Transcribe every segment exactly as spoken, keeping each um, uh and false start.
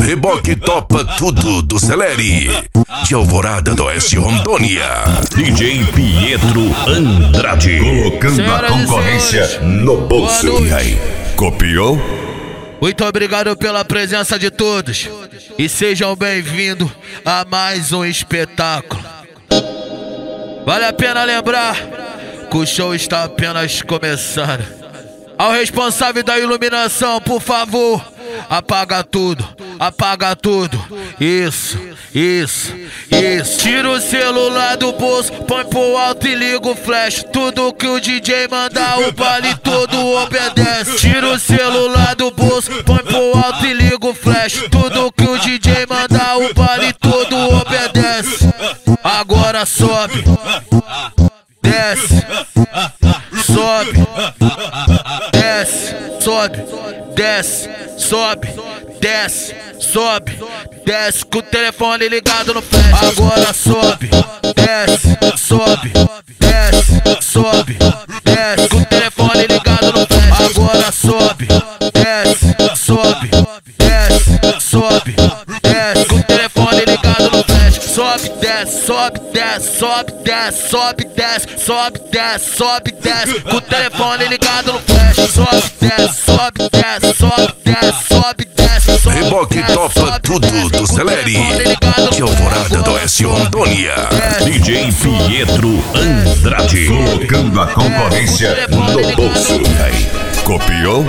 Reboque topa tudo do Celeri. De Alvorada do Oeste, Rondônia. D J Pietro Andrade. Colocando Senhoras a concorrência no bolso. E aí, copiou? Muito obrigado pela presença de todos. E sejam bem-vindos a mais um espetáculo. Vale a pena lembrar que o show está apenas começando. Ao responsável da iluminação, por favor, apaga tudo, apaga tudo. Isso, isso, isso. Tira o celular do bolso, põe pro alto e liga o flash. Tudo que o D J mandar, o baile todo obedece. Tira o celular do bolso, põe pro alto e liga o flash. Tudo que o D J mandar, o baile todo obedece. Agora sobe, desce, sobe, desce, sobe, desce, sobe, desce, sobe, desce com o telefone ligado no flash. Agora sobe, desce, sobe, desce, sobe, desce com o telefone ligado no flash. Agora sobe, desce, sobe, desce, sobe, desce com o telefone ligado no flash. Sobe, desce, sobe, desce, sobe, desce, sobe, desce, sobe, desce, sobe, desce com o telefone ligado no flash. Sobe, desce, sobe, desce, sobe, desce, sobe, desce, sobe. Reboque topa tudo do Celeri. De Alvorada do Oeste, Rondônia. D J Pietro Andrade. Colocando a concorrência no bolso. E aí, copiou?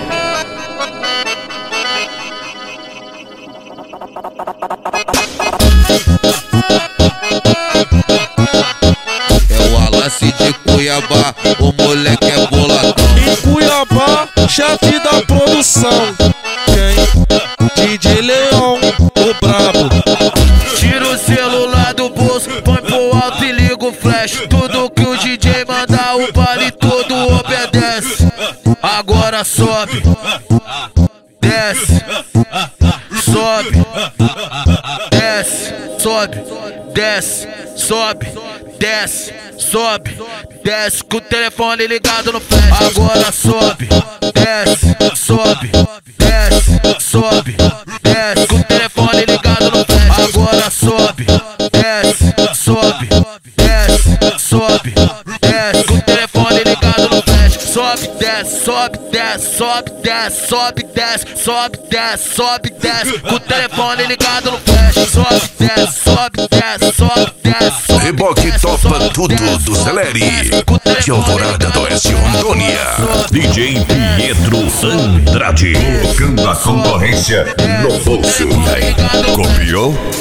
É o Alassi de Cuiabá, o moleque é boladão. Em Cuiabá, chefe da produção. Quem? D J Leão, o brabo. Tira o celular do bolso, põe pro alto e liga o flash. Tudo que o D J mandar, o baile todo obedece. Agora sobe, desce, sobe, desce, sobe, desce, sobe, desce, sobe, desce com o telefone ligado no flash. Agora sobe, desce, sobe, desce, sobe, desce com o telefone ligado no flash. Agora sobe, desce, sobe, desce, sobe, desce com o telefone ligado no flash. Sobe, desce, sobe, desce, sobe, desce, sobe, desce, sobe, desce, sobe, desce com o telefone ligado no flash. Sobe, desce, sobe, desce, sobe, desce, sobe. Reboque topa tudo do Celeri. De Alvorada do Oeste, Rondônia. D J Pietro Andrade. Colocando a concorrência no bolso. E aí, copiou?